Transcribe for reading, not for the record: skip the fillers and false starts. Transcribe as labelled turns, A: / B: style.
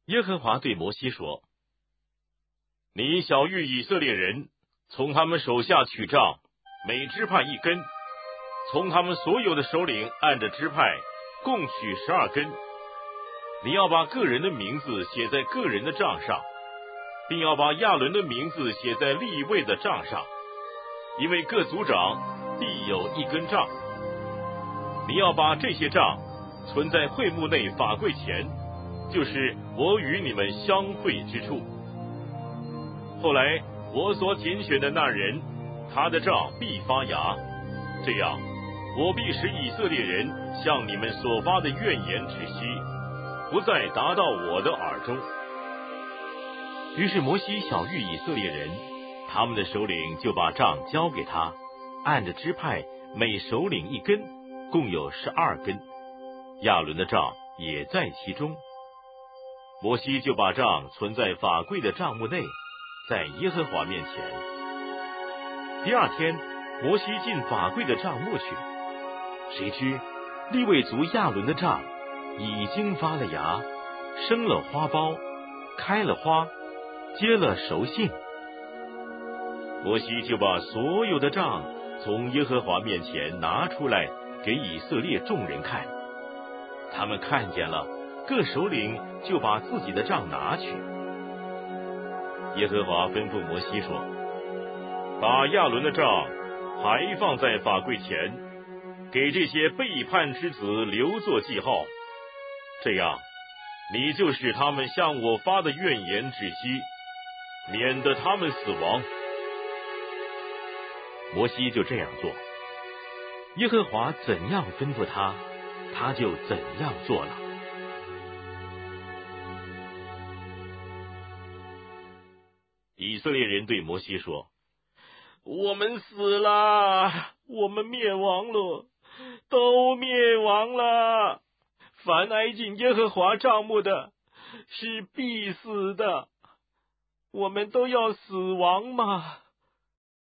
A: 耶和华对摩西说：你晓谕以色列人，从他们手下取杖，每支派一根，从他们所有的首领按着支派共取12根。你要把个人的名字写在个人的杖上，并要把亚伦的名字写在利未的杖上，因为各族长必有一根杖。你要把这些杖存在会幕内法柜前，就是我与你们相会之处。后来我所拣选的那人，他的杖必发芽，这样我必使以色列人向你们所发的怨言止息，不再达到我的耳中。于是摩西晓谕以色列人，他们的首领就把杖交给他，按着支派每首领一根，共有12根，亚伦的杖也在其中。摩西就把杖存在法柜的帐幕内，在耶和华面前。第二天，摩西进法柜的帐幕去，谁知利未族亚伦的杖已经发了芽，生了花苞，开了花，结了熟杏。摩西就把所有的杖从耶和华面前拿出来给以色列众人看，他们看见了，各首领就把自己的杖拿去。耶和华吩咐摩西说：把亚伦的杖还放在法柜前，给这些背叛之子留作记号，这样你就使他们向我发的怨言止息，免得他们死亡。摩西就这样做，耶和华怎样吩咐他，他就怎样做了。以色列人对摩西说：我们死了，我们灭亡了，都灭亡了。凡挨近耶和华帐幕的，是必死的。我们都要死亡吗？